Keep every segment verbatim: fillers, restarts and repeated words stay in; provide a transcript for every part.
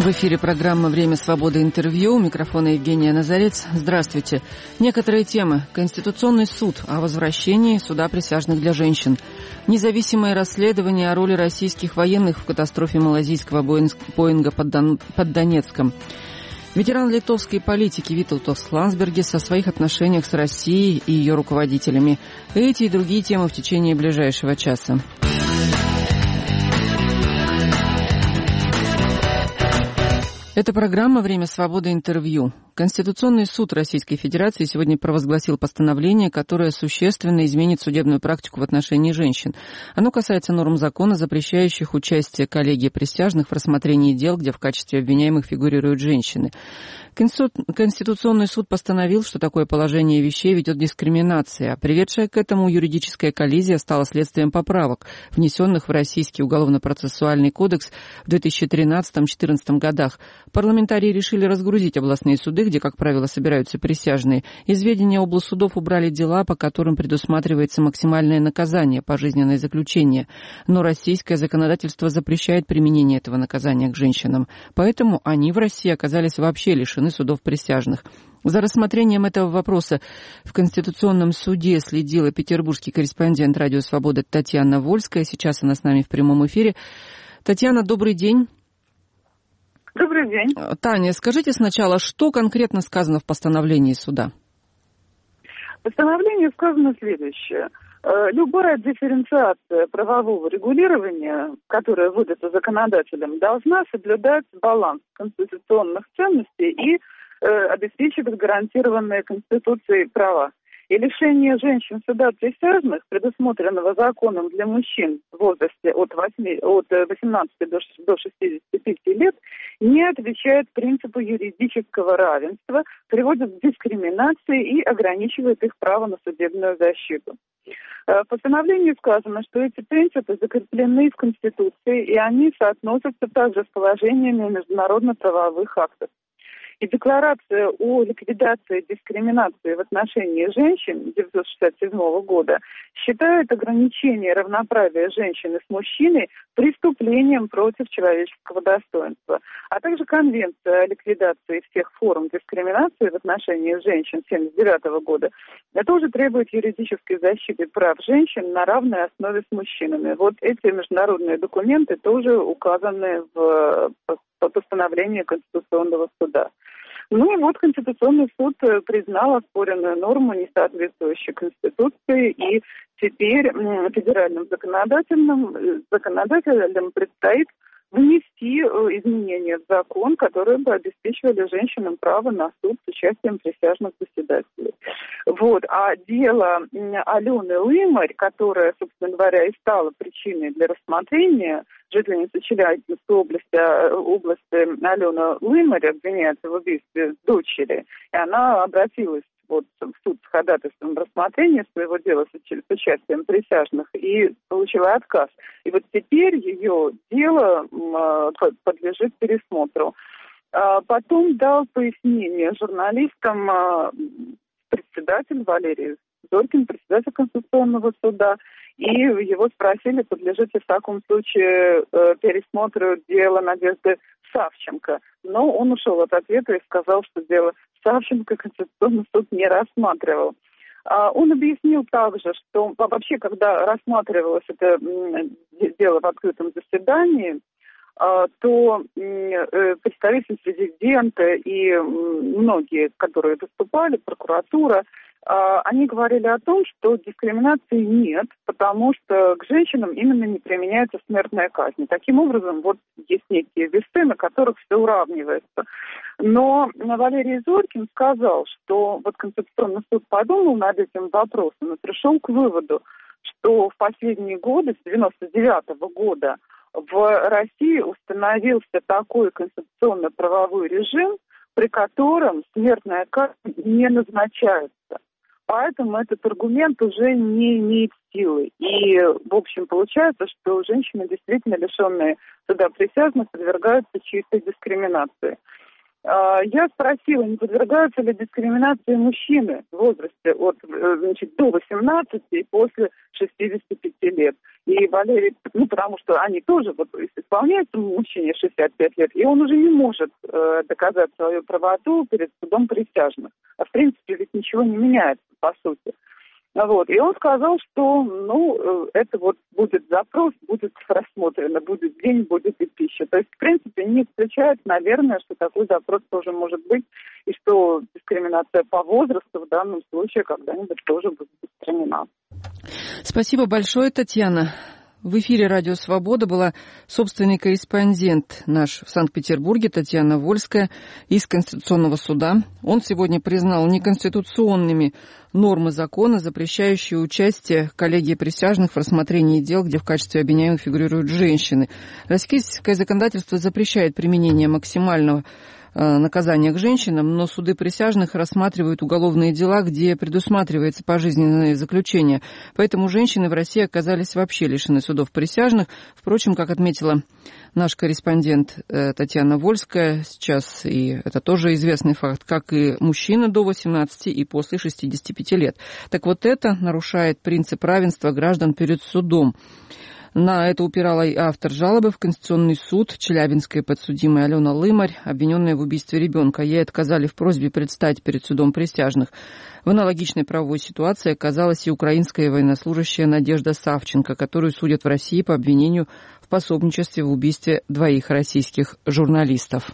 В эфире программа «Время свободы. Интервью». У микрофона Евгения Назарец. Здравствуйте. Некоторые темы. Конституционный суд о возвращении суда присяжных для женщин. Независимое расследование о роли российских военных в катастрофе малазийского Боинга под, Дон... под Донецком. Ветеран литовской политики Витаутас Ландсбергис о своих отношениях с Россией и ее руководителями. Эти и другие темы в течение ближайшего часа. Это программа «Время свободы. Интервью». Конституционный суд Российской Федерации сегодня провозгласил постановление, которое существенно изменит судебную практику в отношении женщин. Оно касается норм закона, запрещающих участие коллегии присяжных в рассмотрении дел, где в качестве обвиняемых фигурируют женщины. Конституционный суд постановил, что такое положение вещей ведет к дискриминации, а приведшая к этому юридическая коллизия стала следствием поправок, внесенных в Российский уголовно-процессуальный кодекс в две тысячи тринадцатом — две тысячи четырнадцатом годах. Парламентарии решили разгрузить областные суды, где, как правило, собираются присяжные. Из ведения облсудов убрали дела, по которым предусматривается максимальное наказание — пожизненное заключение. Но российское законодательство запрещает применение этого наказания к женщинам. Поэтому они в России оказались вообще лишены судов присяжных. За рассмотрением этого вопроса в Конституционном суде следила петербургский корреспондент «Радио Свобода» Татьяна Вольская. Сейчас она с нами в прямом эфире. Татьяна, добрый день. Добрый день. Таня, скажите сначала, что конкретно сказано в постановлении суда? В постановлении сказано следующее. Любая дифференциация правового регулирования, которая вводится законодателем, должна соблюдать баланс конституционных ценностей и э, обеспечивать гарантированные Конституцией права. И лишение женщин суда присяжных, предусмотренного законом для мужчин в возрасте от, восьми, от восемнадцати до шестидесяти пяти лет, не отвечает принципу юридического равенства, приводит к дискриминации и ограничивает их право на судебную защиту. В постановлении сказано, что эти принципы закреплены в Конституции, и они соотносятся также с положениями международно-правовых актов. И декларация о ликвидации дискриминации в отношении женщин тысяча девятьсот шестьдесят седьмого года считает ограничение равноправия женщины с мужчиной преступлением против человеческого достоинства. А также Конвенция о ликвидации всех форм дискриминации в отношении женщин тысяча девятьсот семьдесят девятого года тоже требует юридической защиты прав женщин на равной основе с мужчинами. Вот эти международные документы тоже указаны в постановлении Конституционного суда. Ну и вот Конституционный суд признал оспоренную норму, несоответствующую Конституции, и теперь федеральным законодателям, законодателям предстоит внести изменения в закон, которые бы обеспечивали женщинам право на суд с участием присяжных заседателей. Вот. А дело Алены Лымарь, которая, собственно говоря, и стала причиной для рассмотрения, жительница Челябинской области, области Алена Лымарь обвиняется в убийстве дочери, и она обратилась вот в суд с ходатайством рассмотрения своего дела с участием присяжных и получила отказ. И вот теперь ее дело подлежит пересмотру. Потом дал пояснение журналистам председатель Валерий Зорькин, председатель Конституционного суда, и его спросили, подлежит ли в таком случае пересмотру дела Надежды Савченко. Но он ушел от ответа и сказал, что дело Савченко Конституционный суд не рассматривал. Он объяснил также, что вообще, когда рассматривалось это дело в открытом заседании, то представители президента и многие, которые выступали, прокуратура, они говорили о том, что дискриминации нет, потому что к женщинам именно не применяется смертная казнь. Таким образом, вот есть некие весы, на которых все уравнивается. Но Валерий Зорькин сказал, что вот Конституционный суд подумал над этим вопросом и пришел к выводу, что в последние годы, с девяносто девятого года, в России установился такой конституционно-правовой режим, при котором смертная казнь не назначается. Поэтому этот аргумент уже не имеет силы. И, в общем, получается, что женщины, действительно лишенные суда присяжных, подвергаются чистой дискриминации. Я спросила, не подвергаются ли дискриминации мужчины в возрасте от, значит, до восемнадцати и после шестидесяти пяти лет. И Валерий, ну, потому что они тоже, вот, исполняются мужчине шестьдесят пять лет, и он уже не может э, доказать свою правоту перед судом присяжных. А в принципе ведь ничего не меняется, по сути. Вот. И он сказал, что, ну, это вот будет запрос, будет рассмотрено, будет день, будет и пища. То есть, в принципе, не исключает, наверное, что такой запрос тоже может быть, и что дискриминация по возрасту в данном случае когда-нибудь тоже будет устранена. Спасибо большое, Татьяна. В эфире «Радио Свобода» была собственный корреспондент наш в Санкт-Петербурге Татьяна Вольская из Конституционного суда. Он сегодня признал неконституционными нормы закона, запрещающие участие коллегии присяжных в рассмотрении дел, где в качестве обвиняемых фигурируют женщины. Российское законодательство запрещает применение максимального наказания к женщинам, но суды присяжных рассматривают уголовные дела, где предусматривается пожизненное заключение. Поэтому женщины в России оказались вообще лишены судов присяжных. Впрочем, как отметила наш корреспондент Татьяна Вольская, сейчас, и это тоже известный факт, как и мужчины до восемнадцати и после шестидесяти пяти лет. Так вот, это нарушает принцип равенства граждан перед судом. На это упирала и автор жалобы в Конституционный суд, челябинская подсудимая Алена Лымарь, обвиненная в убийстве ребенка. Ей отказали в просьбе предстать перед судом присяжных. В аналогичной правовой ситуации оказалась и украинская военнослужащая Надежда Савченко, которую судят в России по обвинению в пособничестве в убийстве двоих российских журналистов.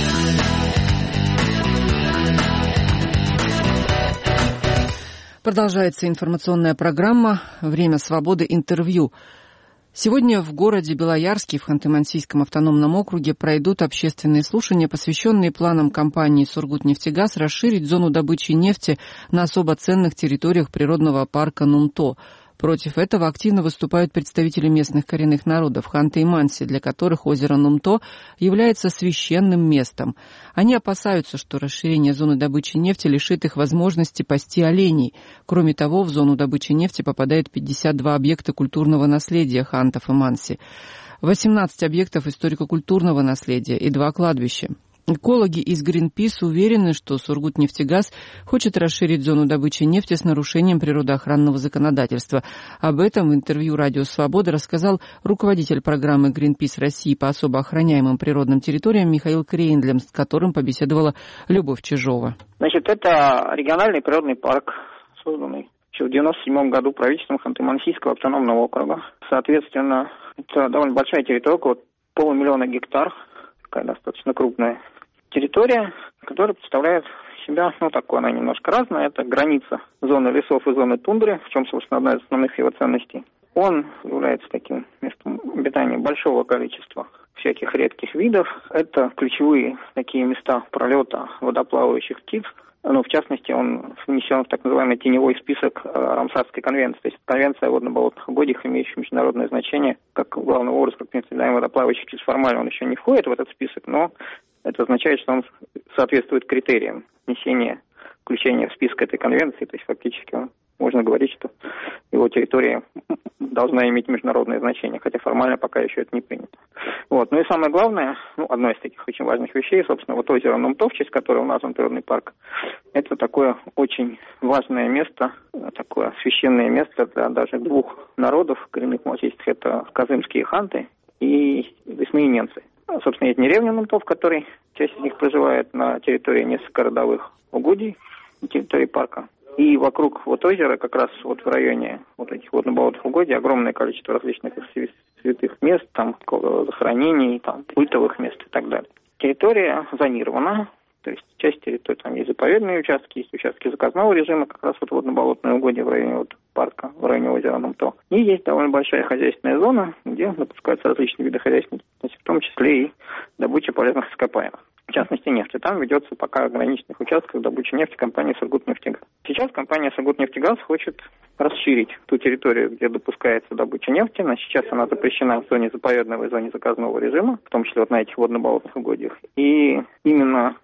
Продолжается информационная программа «Время свободы. Интервью». Сегодня в городе Белоярске в Ханты-Мансийском автономном округе пройдут общественные слушания, посвященные планам компании «Сургутнефтегаз» расширить зону добычи нефти на особо ценных территориях природного парка Нумто. Против этого активно выступают представители местных коренных народов Ханты и Манси, для которых озеро Нумто является священным местом. Они опасаются, что расширение зоны добычи нефти лишит их возможности пасти оленей. Кроме того, в зону добычи нефти попадает пятьдесят два объекта культурного наследия хантов и Манси, восемнадцать объектов историко-культурного наследия и два кладбища. Экологи из Greenpeace уверены, что Сургутнефтегаз хочет расширить зону добычи нефти с нарушением природоохранного законодательства. Об этом в интервью «Радио Свобода» рассказал руководитель программы Greenpeace России по особо охраняемым природным территориям Михаил Крейндлем, с которым побеседовала Любовь Чижова. Значит, это региональный природный парк, созданный еще в девяносто седьмом году правительством Ханты-Мансийского автономного округа. Соответственно, это довольно большая территория, около полумиллиона гектар, такая достаточно крупная территория, которая представляет себя, ну, такое, она немножко разная. Это граница зоны лесов и зоны тундры, в чем, собственно, одна из основных его ценностей. Он является таким местом обитания большого количества всяких редких видов. Это ключевые такие места пролета водоплавающих птиц. Ну, в частности, он внесен в так называемый теневой список э, Рамсарской конвенции. То есть конвенция о водно-болотных угодьях, имеющая международное значение, как главный образ, как принципиальный водоплавающих птиц. Формально он еще не входит в этот список, но это означает, что он соответствует критериям внесения, включения в список этой конвенции. То есть фактически он, можно говорить, что его территория должна иметь международное значение, хотя формально пока еще это не принято. Вот. Ну и самое главное, ну, одно из таких очень важных вещей, собственно, вот озеро Нумто, в честь которого назван природный парк, это такое очень важное место, такое священное место для даже двух народов коренных малочисленных, это казымские ханты и весьмоиненцы. Собственно, есть деревня Нумто, в которой часть из них проживает на территории несколько родовых угодий, на территории парка. И вокруг вот озера, как раз вот в районе вот этих водно-болотных угодий, огромное количество различных святых мест, там захоронений, там культовых мест и так далее. Территория зонирована, то есть часть территории, там есть заповедные участки, есть участки заказного режима, как раз вот водно-болотные угодья в районе вот парка, в районе озера Нумто. И есть довольно большая хозяйственная зона, где допускаются различные виды хозяйственной деятельности, в том числе и добыча полезных ископаемых. В частности, нефти. Там ведется пока ограниченных участков добычи нефти компании «Сургутнефтегаз». Сейчас компания «Сургутнефтегаз» хочет расширить ту территорию, где допускается добыча нефти. Сейчас она запрещена в зоне заповедного и зоне заказного режима, в том числе вот на этих водно-болотных угодьях. И именно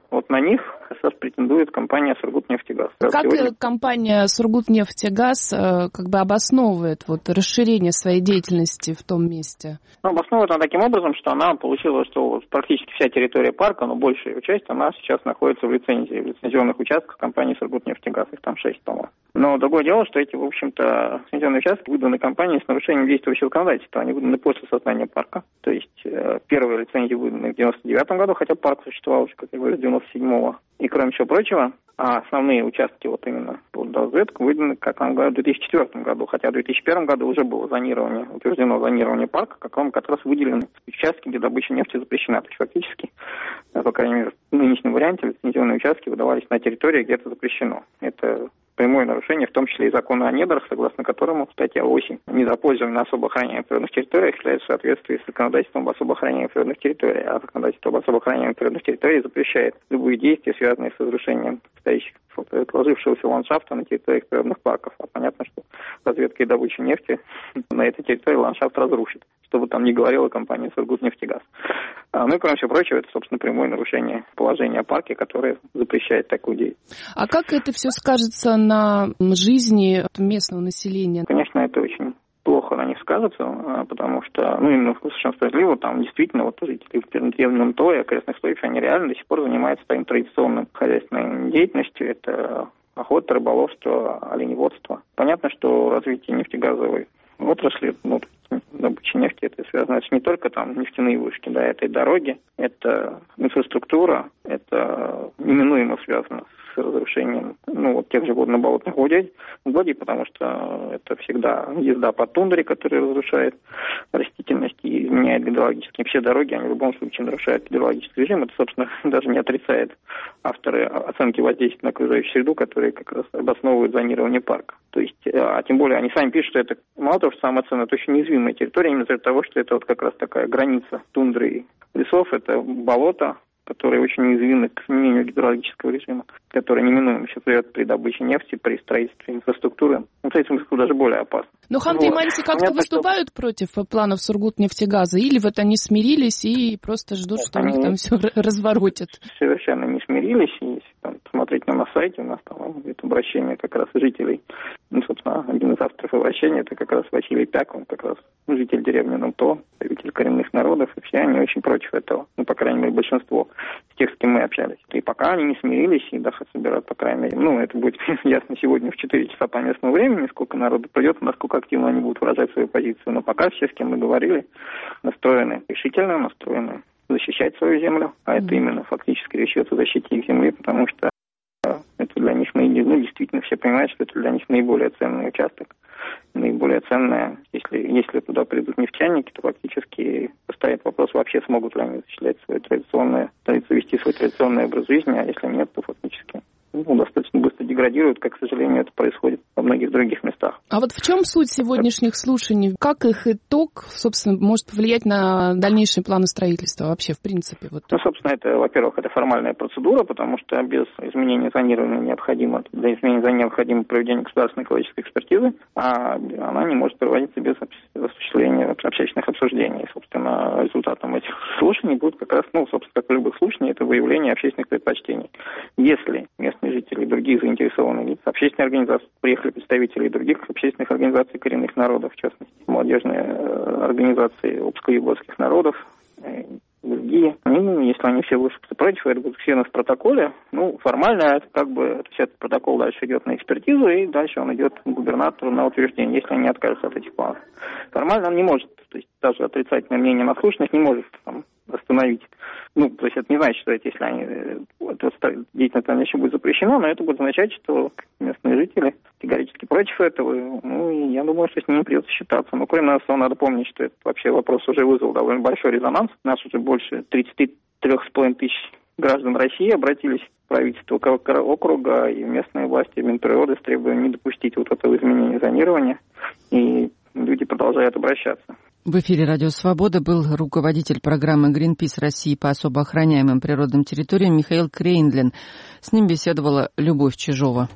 Вот на них сейчас претендует компания «Сургутнефтегаз». Как Сегодня... компания «Сургутнефтегаз» как бы обосновывает вот расширение своей деятельности в том месте? Ну, обосновывает она таким образом, что она получила, что практически вся территория парка, но большая ее часть, она сейчас находится в лицензии, в лицензионных участках компании «Сургутнефтегаз». Их там шесть, по-моему. Но другое дело, что эти, в общем-то, лицензионные участки выданы компанией с нарушением действующего законодательства. Они выданы после создания парка. То есть э, первые лицензии выданы в девяносто девятом году, хотя парк существовал уже, как я говорю, с девяносто седьмого. И кроме всего прочего, а основные участки вот именно под разведку выданы, как вам говорят, в две тысячи четвёртом году, хотя в две тысячи первом году уже было зонирование, утверждено зонирование парка, как вам как раз выделены участки, где добыча нефти запрещена. То есть фактически, по крайней мере, в нынешнем варианте лицензионные участки выдавались на территории, где это запрещено. Это прямое нарушение, в том числе и закона о недрах, согласно которому статья восемь недропользование на особо охраняемых природных территориях является в соответствии с законодательством об особо охраняемых природных территориях, а законодательство об особо охраняемых природных территориях запрещает любые действия, связанные с разрушением стоящих, сложившегося ландшафта на территориях природных парков. А понятно, что разведка и добыча нефти на этой территории ландшафт разрушит, что бы там ни говорила компания «Сургутнефтегаз». А, ну и, кроме всего прочего, это, собственно, прямое нарушение положения о парке, которое запрещает такую деятельность. А как это все скажется на жизни местного населения? Конечно, это очень плохо на них скажется, потому что, ну, именно совершенно справедливо, там действительно вот жители в Древнем То и окрестных Стоев, они реально до сих пор занимаются своим традиционным хозяйственной деятельностью. Это охота, рыболовство, оленеводство. Понятно, что развитие нефтегазовой отрасли, ну, добыча нефти, это связано не только там нефтяные вышки, да, это и дороги, это инфраструктура, это неминуемо связано с разрушением, ну, вот тех же водно-болотных угодий, угодий, потому что это всегда езда по тундре, которая разрушает растительность и изменяет гидрологические. Все дороги, они в любом случае нарушают гидрологический режим. Это, собственно, даже не отрицает авторы оценки воздействия на окружающую среду, которые как раз обосновывают зонирование парка. То есть, а тем более, они сами пишут, что это мало того, что самооценка, это очень уязвимая территория, именно из-за того, что это вот как раз такая граница тундры и лесов, это болото, которые очень уязвимы к изменению гидрологического режима, который неминуемо сейчас идет при добыче нефти, при строительстве инфраструктуры. Ну, строительство инфраструктуры даже более опасно. Но Ханты вот. И Манси как-то Понятно, выступают что... против планов Сургутнефтегаза? Или вот они смирились и просто ждут, Нет, что у них там все разворотят? Совершенно не смирились. И если там, посмотреть на, на сайте, у нас там это обращение как раз жителей. Ну, собственно, один из авторов обращения, это как раз Василий Пяк, он как раз житель деревни Нунто, представитель коренных народов, и все они очень против этого. Ну, по крайней мере, большинство с тех, с кем мы общались. И пока они не смирились, и даже собирают, по крайней мере, ну, это будет ясно сегодня в четыре часа по местному времени, сколько народу придет, насколько активно они будут выражать свою позицию. Но пока все, с кем мы говорили, настроены решительно, настроены защищать свою землю, а это именно фактически речь идет о защите их земли, потому что это для них, ну, действительно все понимают, что это для них наиболее ценный участок, наиболее ценное. Если, если туда придут нефтяники, то фактически стоит вопрос, вообще смогут ли они осуществлять свое традиционное, вести свой традиционный образ жизни, а если нет, то фактически ну, достаточно быстро деградируют, как, к сожалению, это происходит во многих других местах. А вот в чем суть сегодняшних слушаний? Как их итог, собственно, может повлиять на дальнейшие планы строительства вообще, в принципе? Вот. Ну, собственно, это, во-первых, это формальная процедура, потому что без изменения зонирования необходимо, для изменения зонирования необходимо проведение государственной экологической экспертизы, а она не может проводиться без осуществления общественных обсуждений. И, собственно, результатом этих слушаний будет как раз, ну, собственно, как в любых слушаниях, это выявление общественных предпочтений. Если местные жители и другие заинтересованные лица, общественные организации, приехали представители других общественных организаций коренных народов, в частности, молодежные организации обско-югорских народов, другие. Ну, если они все выступят против, это будет все в протоколе. Ну, формально это как бы этот протокол дальше идет на экспертизу, и дальше он идет к губернатору на утверждение, если они откажутся от этих планов. Формально он не может, то есть даже отрицательное мнение наслушных не может там остановить. Ну, то есть это не значит, что это, если они, это, деятельность там еще будет запрещена, но это будет означать, что местные жители категорически против этого. Ну, и я думаю, что с ними придется считаться. Но кроме того, надо помнить, что этот вообще вопрос уже вызвал довольно большой резонанс. У нас уже больше тридцать три с половиной тысяч граждан России обратились в правительство округа и местные власти, Минприроды с требованием не допустить вот этого изменения зонирования. И люди продолжают обращаться. В эфире «Радио Свобода» был руководитель программы «Гринпис России» по особо охраняемым природным территориям Михаил Крейндлин. С ним беседовала Любовь Чижова.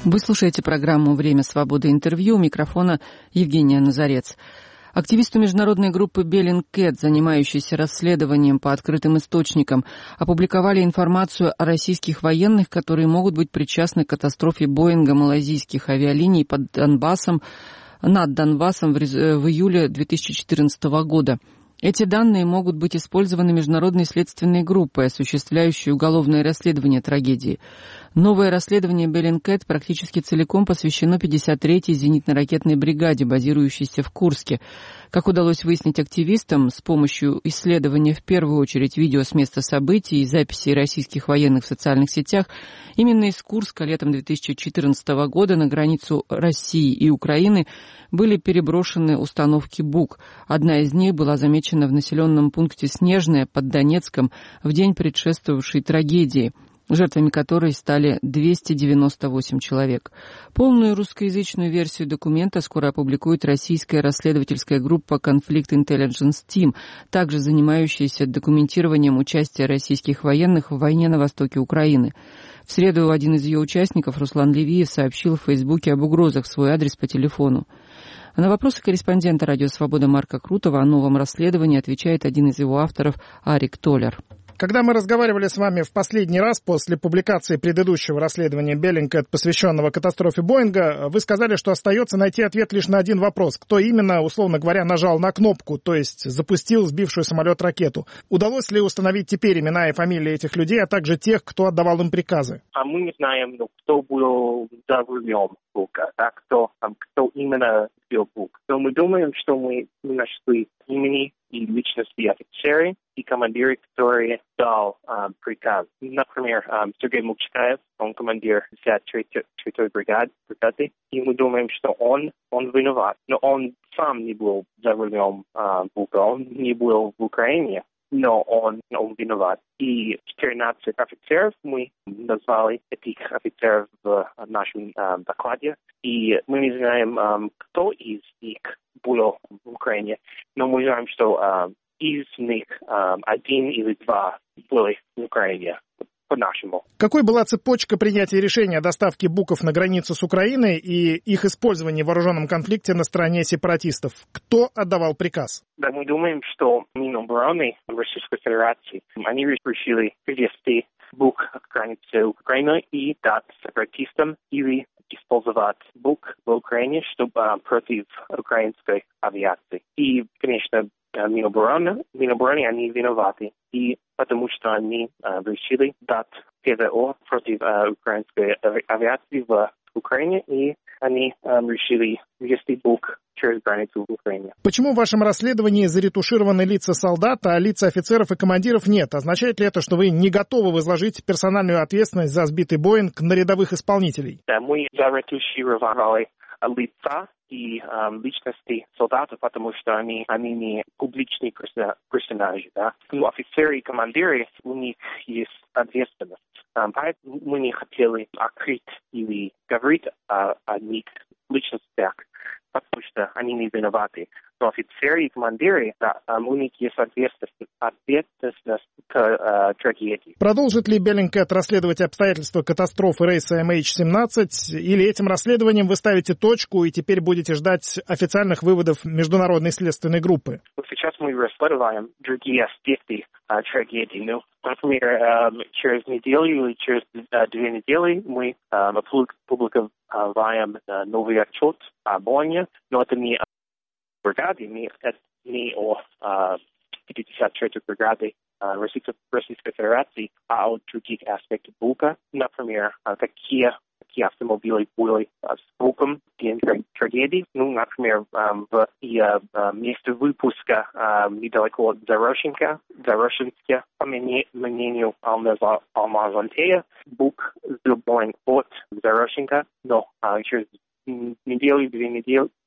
Вы слушаете программу «Время свободы. Интервью». У микрофона Евгения Назарец. Активисты международной группы Bellingcat, занимающиеся расследованием по открытым источникам, опубликовали информацию о российских военных, которые могут быть причастны к катастрофе Боинга малайзийских авиалиний под Донбассом, над Донбассом в, в июле две тысячи четырнадцатого года. Эти данные могут быть использованы международной следственной группой, осуществляющей уголовное расследование трагедии. Новое расследование Bellingcat практически целиком посвящено пятьдесят третьей зенитно-ракетной бригаде, базирующейся в Курске. Как удалось выяснить активистам, с помощью исследования в первую очередь видео с места событий и записей российских военных в социальных сетях, именно из Курска летом две тысячи четырнадцатого года на границу России и Украины были переброшены установки БУК. Одна из них была замечена в населенном пункте Снежное под Донецком в день предшествовавшей трагедии, жертвами которой стали двести девяносто восемь человек. Полную русскоязычную версию документа скоро опубликует российская расследовательская группа Conflict Intelligence Team, также занимающаяся документированием участия российских военных в войне на востоке Украины. В среду один из ее участников, Руслан Левиев, сообщил в Фейсбуке об угрозах в свой адрес по телефону. На вопросы корреспондента «Радио Свобода» Марка Крутова о новом расследовании отвечает один из его авторов Арик Толер. Когда мы разговаривали с вами в последний раз после публикации предыдущего расследования Bellingcat, посвященного катастрофе Боинга, вы сказали, что остается найти ответ лишь на один вопрос. Кто именно, условно говоря, нажал на кнопку, то есть запустил сбившую самолет ракету? Удалось ли установить теперь имена и фамилии этих людей, а также тех, кто отдавал им приказы? А мы не знаем, ну, кто был за рулем Бука, да, кто, кто именно сбил Бук. Но мы думаем, что мы нашли имени и личности офицеры и командиры, которые дал um, приказ. Например, um, Сергей Мукчаев, он командир пятьдесят третьей бригады, бригады, и мы думаем, что он, он виноват. Но он сам не был за рулем uh, Бука, он не был в Украине, но он, он виноват. И четырнадцать офицеров мы назвали этих офицеров в нашем uh, докладе, и мы не знаем, um, кто из них был в Украине, но мы знаем, что uh, из них um, один или два были в Украине, по-нашему. Какой была цепочка принятия решения о доставке буков на границу с Украиной и их использовании в вооруженном конфликте на стороне сепаратистов? Кто отдавал приказ? Да, мы думаем, что Минобороны Российской Федерации, они решили привести бук к границе Украины и дать сепаратистам или использовать бук в Украине, чтобы против украинской авиации. И, конечно, Минобороны, Минобороны, они виноваты. И потому что они uh, решили дать ПВО против uh, украинской авиации в Украине, и они um, решили ввести бук через границу в Украине. Почему в вашем расследовании заретушированы лица солдат, а лица офицеров и командиров нет? Означает ли это, что вы не готовы возложить персональную ответственность за сбитый Боинг на рядовых исполнителей? Да, мы заретушировали лица и um, личности солдатов, потому что они, они не публичные персонажи. Да? Ну, офицеры и командиры, у них есть ответственность. Um, поэтому мы не хотели открыть или говорить о, о них личностях, потому что они не виноваты. Но офицеры и командиры, да, um, у них есть ответственность, ответственность к uh, трагедии. Продолжит ли Bellingcat расследовать обстоятельства катастрофы рейса эм эйч семнадцать, или этим расследованием вы ставите точку и теперь будете ждать официальных выводов международной следственной группы? Сейчас мы расследуем другие аспекты uh, трагедии. Ну, например, uh, через неделю или через uh, две недели мы uh, опубликовали uh, новый отчет о Боинге, но это не бригады, не, не о uh, пятьдесят третьей бригаде uh, Российской, Российской Федерации, а о других аспектах Бука. Например, uh, какие, какие автомобили были uh, с Буком в день трагедии. Ну, например, um, в и, uh, uh, месте выпуска uh, недалеко от Зарощенко, Зарощенске, по мнению Алмаза Антея, Бук сбил Боинг от Зарощенко, но uh, через неделю, две недели,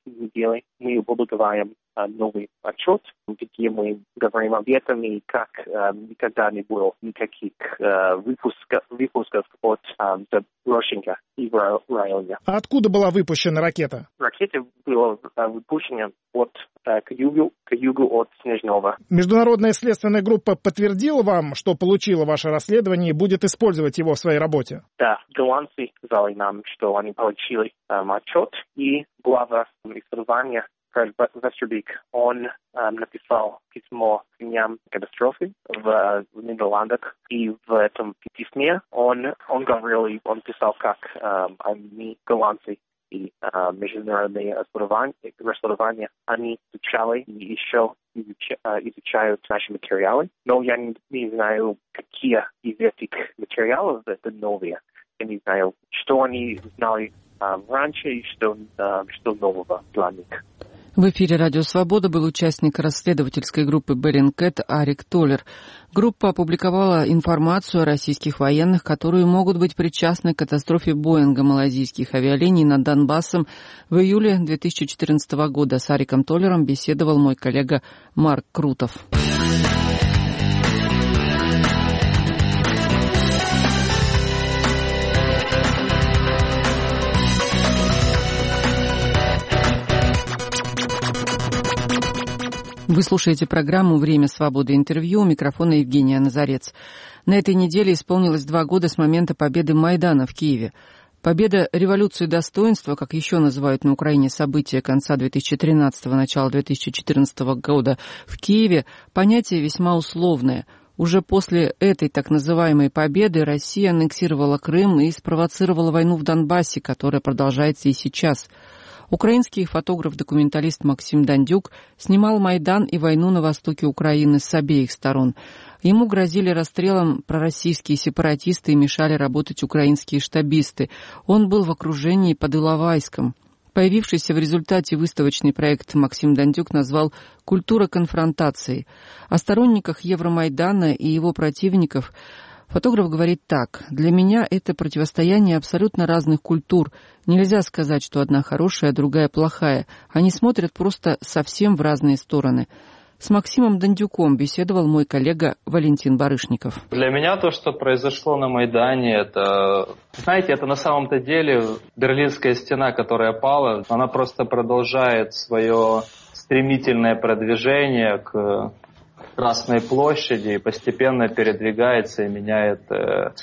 недели мы опубликовали новый отчет, где мы говорим об этом и как э, никогда не было никаких э, выпусков, выпусков от э, Заброшенка и в районе. А откуда была выпущена ракета? Ракета была э, выпущена от, э, к, югу, к югу от Снежного. Международная следственная группа подтвердила вам, что получила ваше расследование и будет использовать его в своей работе? Да, голландцы сказали нам, что они получили э, отчет, и глава исследования Фред Вестербик, он э, написал письмо к дням катастрофы в, в Нидерландах, и в этом письме он, он говорил, и он писал, как э, они, голландцы и э, международные расследования, они изучали и еще изуч, э, изучают наши материалы, но я не, не знаю, какие из этих материалов это новые. Я не знаю, что они знали э, раньше и что, э, что нового для них. В эфире «Радио Свобода» был участник расследовательской группы Bellingcat Арик Толлер. Группа опубликовала информацию о российских военных, которые могут быть причастны к катастрофе Боинга малайзийских авиалиний над Донбассом в июле две тысячи четырнадцатого года. С Ариком Толлером беседовал мой коллега Марк Крутов. Вы слушаете программу «Время свободы» интервью. У микрофона Евгения Назарец. На этой неделе исполнилось два года с момента победы Майдана в Киеве. Победа революции достоинства, как еще называют на Украине события конца две тысячи тринадцатого, начала две тысячи четырнадцатого года в Киеве, понятие весьма условное. Уже после этой так называемой победы Россия аннексировала Крым и спровоцировала войну в Донбассе, которая продолжается и сейчас. Украинский фотограф-документалист Максим Дандюк снимал Майдан и войну на востоке Украины с обеих сторон. Ему грозили расстрелом пророссийские сепаратисты и мешали работать украинские штабисты. Он был в окружении под Иловайском. Появившийся в результате выставочный проект Максим Дандюк назвал «Культура конфронтации». О сторонниках Евромайдана и его противников фотограф говорит так: «Для меня это противостояние абсолютно разных культур. Нельзя сказать, что одна хорошая, а другая плохая. Они смотрят просто совсем в разные стороны». С Максимом Дандюком беседовал мой коллега Валентин Барышников. Для меня то, что произошло на Майдане, это, знаете, это на самом-то деле Берлинская стена, которая пала, она просто продолжает свое стремительное продвижение к Красной площади и постепенно передвигается и меняет э,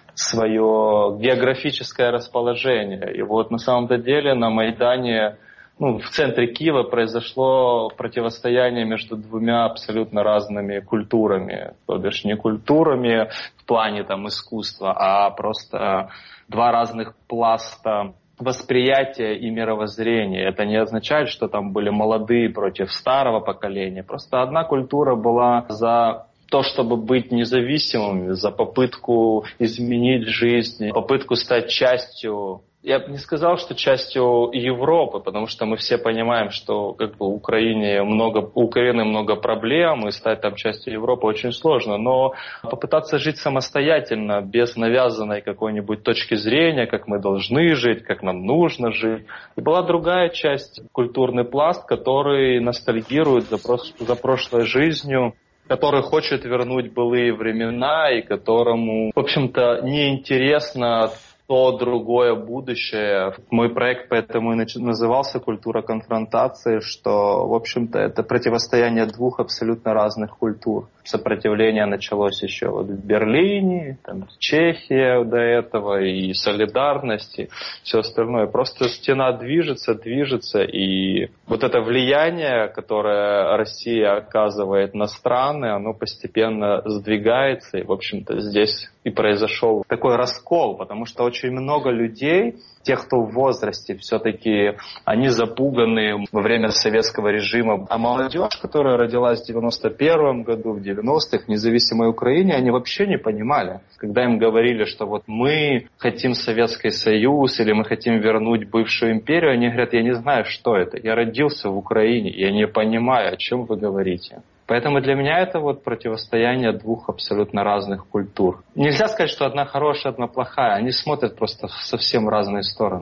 свое географическое расположение. И вот на самом-то деле на Майдане, ну, в центре Киева произошло противостояние между двумя абсолютно разными культурами. То бишь не культурами в плане там искусства, а просто два разных пласта восприятия и мировоззрения. Это не означает, что там были молодые против старого поколения. Просто одна культура была за то, чтобы быть независимыми, за попытку изменить жизнь, попытку стать частью. Я бы не сказал, что частью Европы, потому что мы все понимаем, что как бы, Украине много, у Украины много проблем, и стать там частью Европы очень сложно. Но попытаться жить самостоятельно, без навязанной какой-нибудь точки зрения, как мы должны жить, как нам нужно жить. И была другая часть, культурный пласт, который ностальгирует за, прос- за прошлой жизнью, который хочет вернуть былые времена и которому, в общем-то, неинтересно то другое будущее. Мой проект поэтому и назывался «Культура конфронтации», что, в общем-то, это противостояние двух абсолютно разных культур. Сопротивление началось еще вот в Берлине, там, Чехия до этого, и солидарность, и все остальное. Просто стена движется, движется, и вот это влияние, которое Россия оказывает на страны, оно постепенно сдвигается, и, в общем-то, здесь и произошел такой раскол, потому что очень много людей, тех, кто в возрасте, все-таки они запуганы во время советского режима. А молодежь, которая родилась в девяносто первом году, в девяностых, в независимой Украине, они вообще не понимали. Когда им говорили, что вот мы хотим Советский Союз или мы хотим вернуть бывшую империю, они говорят, я не знаю, что это. Я родился в Украине, я не понимаю, о чем вы говорите. Поэтому для меня это вот противостояние двух абсолютно разных культур. Нельзя сказать, что одна хорошая, одна плохая. Они смотрят просто в совсем разные стороны.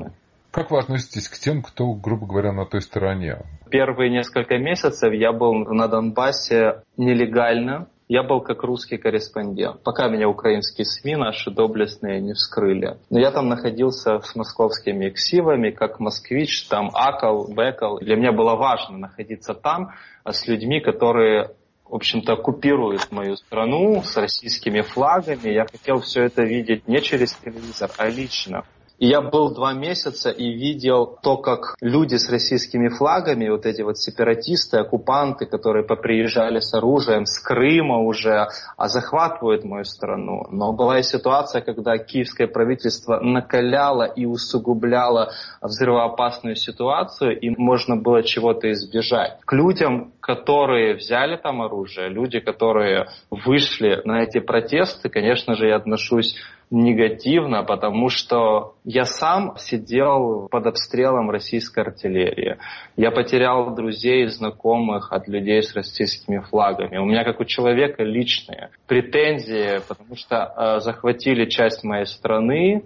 Как вы относитесь к тем, кто, грубо говоря, на той стороне? Первые несколько месяцев я был на Донбассе нелегально. Я был как русский корреспондент, пока меня украинские СМИ наши доблестные не вскрыли. Но я там находился с московскими ксивами, как москвич, там акал, бекал. Для меня было важно находиться там с людьми, которые, в общем-то, оккупируют мою страну с российскими флагами. Я хотел все это видеть не через телевизор, а лично. И я был два месяца и видел то, как люди с российскими флагами, вот эти вот сепаратисты, оккупанты, которые поприезжали с оружием с Крыма уже, а захватывают мою страну. Но была и ситуация, когда киевское правительство накаляло и усугубляло взрывоопасную ситуацию, и можно было чего-то избежать. К людям, которые взяли там оружие, люди, которые вышли на эти протесты, конечно же, я отношусь негативно, потому что я сам сидел под обстрелом российской артиллерии. Я потерял друзей и знакомых от людей с российскими флагами. У меня, как у человека, личные претензии, потому что э, захватили часть моей страны,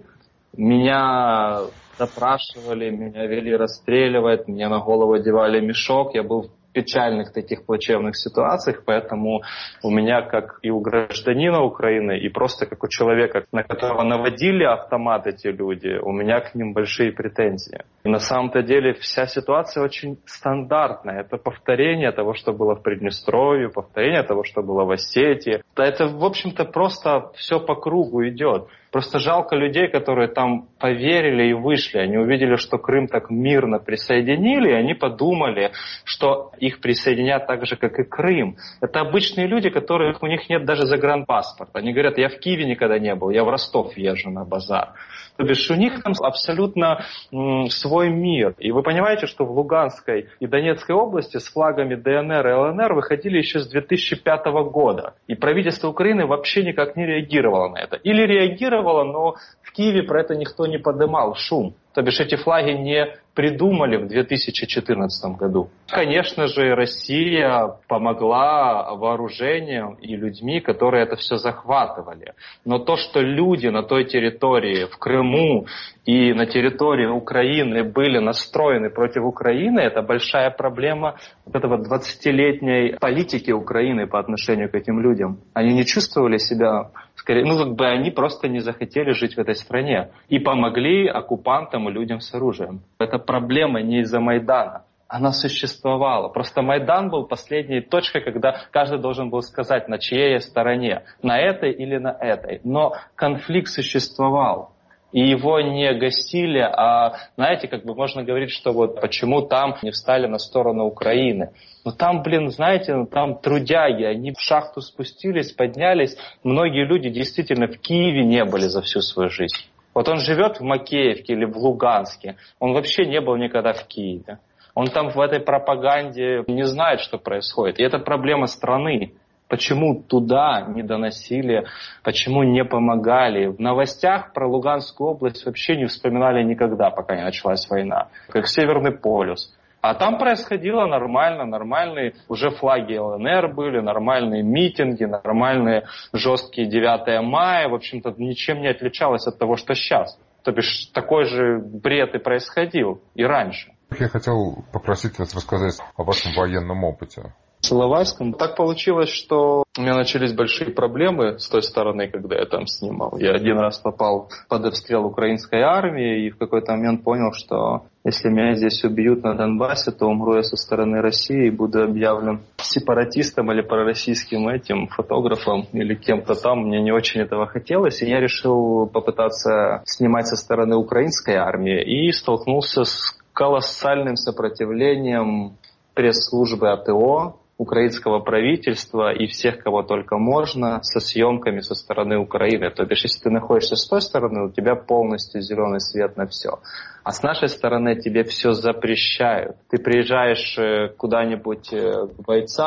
меня допрашивали, меня вели расстреливать, мне на голову одевали мешок, я был в печальных таких плачевных ситуациях, поэтому у меня, как и у гражданина Украины, и просто как у человека, на которого наводили автомат эти люди, у меня к ним большие претензии. И на самом-то деле вся ситуация очень стандартная. Это повторение того, что было в Приднестровье, повторение того, что было в Осетии. Это, в общем-то, просто все по кругу идет. Просто жалко людей, которые там поверили и вышли. Они увидели, что Крым так мирно присоединили, и они подумали, что их присоединят так же, как и Крым. Это обычные люди, которые, у них нет даже загранпаспорта. Они говорят, я в Киеве никогда не был, я в Ростов езжу на базар. То бишь у них там абсолютно м, свой мир. И вы понимаете, что в Луганской и Донецкой области с флагами ДНР и ЛНР выходили еще с две тысячи пятого года. И правительство Украины вообще никак не реагировало на это. Или реагировало, но в Киеве про это никто не поднимал шум. То бишь эти флаги не придумали в две тысячи четырнадцатом году. Конечно же, Россия помогла вооружением и людьми, которые это все захватывали. Но то, что люди на той территории, в Крыму и на территории Украины были настроены против Украины, это большая проблема вот этого двадцатилетней политики Украины по отношению к этим людям. Они не чувствовали себя, скорее, ну как бы они просто не захотели жить в этой стране и помогли оккупантам и людям с оружием. Это проблема не из-за Майдана. Она существовала. Просто Майдан был последней точкой, когда каждый должен был сказать, на чьей стороне, на этой или на этой. Но конфликт существовал. И его не гасили, а, знаете, как бы можно говорить, что вот почему там не встали на сторону Украины. Но там, блин, знаете, ну, там трудяги, они в шахту спустились, поднялись. Многие люди действительно в Киеве не были за всю свою жизнь. Вот он живет в Макеевке или в Луганске, он вообще не был никогда в Киеве. Он там в этой пропаганде не знает, что происходит. И это проблема страны. Почему туда не доносили, почему не помогали. В новостях про Луганскую область вообще не вспоминали никогда, пока не началась война. Как Северный полюс. А там происходило нормально, нормальные уже флаги ЛНР были, нормальные митинги, нормальные жесткие девятое мая. В общем-то, ничем не отличалось от того, что сейчас. То бишь, такой же бред и происходил и раньше. Я хотел попросить вас рассказать о вашем военном опыте. В Иловайском. Так получилось, что у меня начались большие проблемы с той стороны, когда я там снимал. Я один раз попал под обстрел украинской армии и в какой-то момент понял, что если меня здесь убьют на Донбассе, то умру я со стороны России и буду объявлен сепаратистом или пророссийским этим фотографом или кем-то там. Мне не очень этого хотелось, и я решил попытаться снимать со стороны украинской армии и столкнулся с колоссальным сопротивлением пресс-службы АТО, украинского правительства и всех, кого только можно, со съемками со стороны Украины. То бишь, если ты находишься с той стороны, у тебя полностью зеленый свет на все. А с нашей стороны тебе все запрещают. Ты приезжаешь куда-нибудь к бойцам,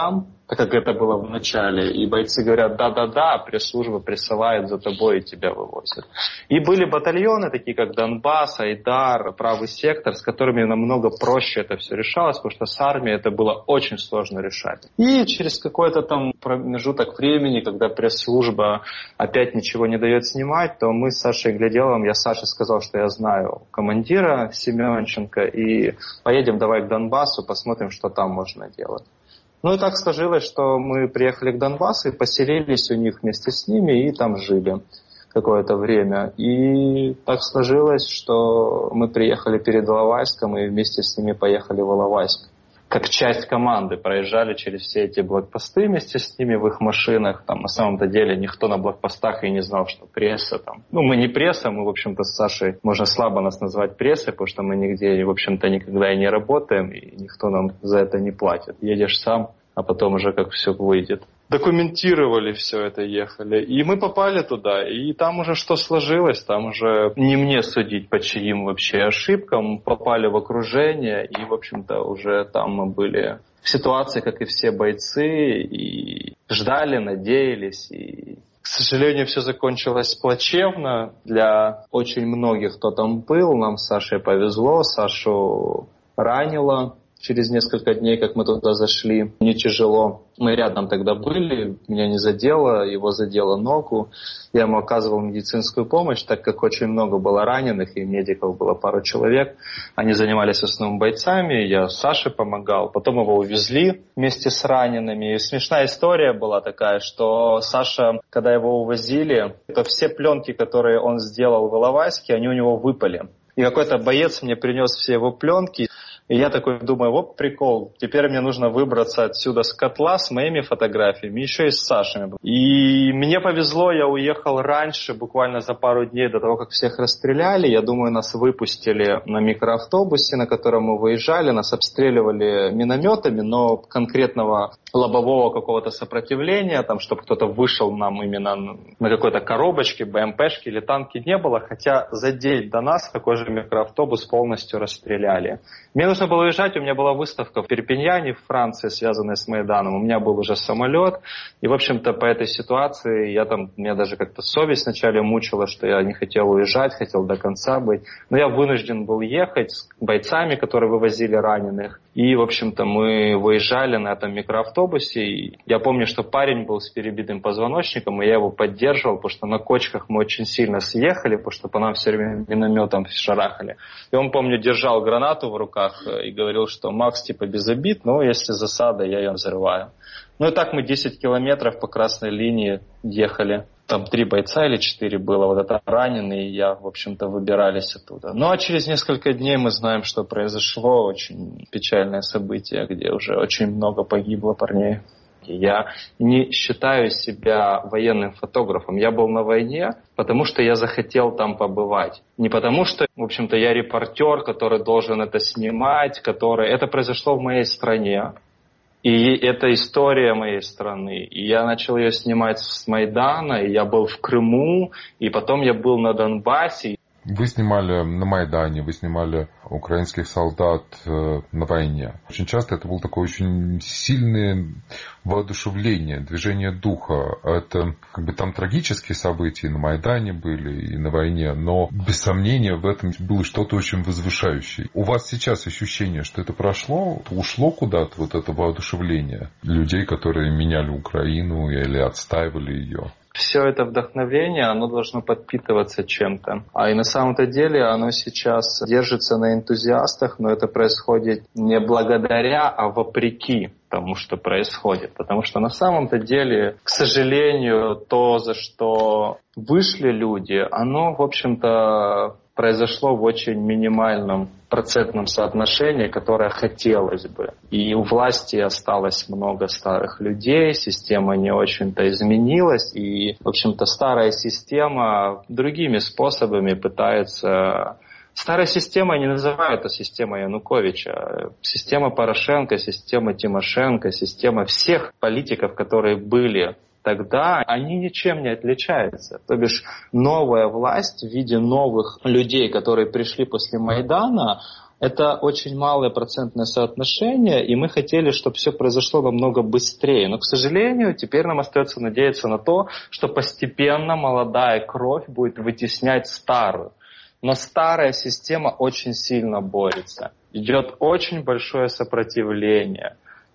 как это было в начале. И бойцы говорят, да-да-да, пресс-служба присылает за тобой и тебя вывозят. И были батальоны, такие как Донбасс, Айдар, Правый сектор, с которыми намного проще это все решалось, потому что с армией это было очень сложно решать. И через какой-то там промежуток времени, когда пресс-служба опять ничего не дает снимать, то мы с Сашей Гляделовым, я Саше сказал, что я знаю командира Семенченко, и поедем давай к Донбассу, посмотрим, что там можно делать. Ну и так сложилось, что мы приехали к Донбассу и поселились у них вместе с ними и там жили какое-то время. И так сложилось, что мы приехали перед Иловайском и вместе с ними поехали в Иловайск. Как часть команды проезжали через все эти блокпосты вместе с ними в их машинах. Там на самом-то деле никто на блокпостах и не знал, что пресса там. Ну, мы не пресса, мы, в общем-то, с Сашей, можно слабо нас назвать прессой, потому что мы нигде, в общем-то, никогда и не работаем, и никто нам за это не платит. Едешь сам, а потом уже как все выйдет. Документировали все это, ехали. И мы попали туда. И там уже что сложилось, там уже не мне судить по чьим вообще ошибкам. Попали в окружение, и, в общем-то, уже там мы были в ситуации, как и все бойцы, и ждали, надеялись. И, к сожалению, все закончилось плачевно для очень многих, кто там был. Нам с Сашей повезло, Сашу ранило. Через несколько дней, как мы туда зашли, не тяжело. Мы рядом тогда были, меня не задело, его задело ногу. Я ему оказывал медицинскую помощь, так как очень много было раненых, и медиков было пару человек. Они занимались в основном бойцами, я Саше помогал. Потом его увезли вместе с ранеными. И смешная история была такая, что Саша, когда его увозили, то все пленки, которые он сделал в Иловайске, они у него выпали. И какой-то боец мне принес все его пленки. И я такой думаю, вот прикол, теперь мне нужно выбраться отсюда с котла с моими фотографиями, еще и с Сашей. И мне повезло, я уехал раньше, буквально за пару дней до того, как всех расстреляли. Я думаю, нас выпустили на микроавтобусе, на котором мы выезжали, нас обстреливали минометами, но конкретного лобового какого-то сопротивления, там, чтобы кто-то вышел нам именно на какой-то коробочке, БМПшке или танке не было, хотя за день до нас такой же микроавтобус полностью расстреляли. Мне нужно было уезжать, у меня была выставка в Перпиньяне, в Франции, связанная с Майданом. У меня был уже самолет, и, в общем-то, по этой ситуации я там, меня даже как-то совесть вначале мучила, что я не хотел уезжать, хотел до конца быть. Но я вынужден был ехать с бойцами, которые вывозили раненых. И, в общем-то, мы выезжали на этом микроавтобусе. И я помню, что парень был с перебитым позвоночником, и я его поддерживал, потому что на кочках мы очень сильно съехали, потому что по нам все время минометом шарахали. И он, помню, держал гранату в руках и говорил, что Макс типа без обид, но если засада, я ее взрываю. Ну и так мы десять километров по красной линии ехали. Там три бойца или четыре было, вот это раненые, и я, в общем-то, выбирались оттуда. Ну а через несколько дней мы знаем, что произошло. Очень печальное событие, где уже очень много погибло парней. Я не считаю себя военным фотографом. Я был на войне, потому что я захотел там побывать. Не потому что, в общем-то, я репортер, который должен это снимать, который... Это произошло в моей стране. И это история моей страны. И я начал ее снимать с Майдана, и я был в Крыму, и потом я был на Донбассе. Вы снимали на Майдане, вы снимали украинских солдат на войне. Очень часто это было такое очень сильное воодушевление, движение духа. Это как бы там трагические события на Майдане были и на войне, но без сомнения в этом было что-то очень возвышающее. У вас сейчас ощущение, что это прошло, ушло куда-то вот это воодушевление людей, которые меняли Украину или отстаивали ее? Все это вдохновение, оно должно подпитываться чем-то. А и на самом-то деле оно сейчас держится на энтузиастах, но это происходит не благодаря, а вопреки тому, что происходит. Потому что на самом-то деле, к сожалению, то, за что вышли люди, оно, в общем-то, произошло в очень минимальном процентном соотношении, которое хотелось бы. И у власти осталось много старых людей, система не очень-то изменилась, и, в общем-то, старая система другими способами пытается... Старая система, я не называю это системой Януковича. Система Порошенко, система Тимошенко, система всех политиков, которые были тогда, они ничем не отличаются. То бишь новая власть в виде новых людей, которые пришли после Майдана, Это очень малое процентное соотношение, и мы хотели, чтобы все произошло намного быстрее. Но, к сожалению, теперь нам остается надеяться на то, что постепенно молодая кровь будет вытеснять старую. Но старая система очень сильно борется. Идет очень большое сопротивление.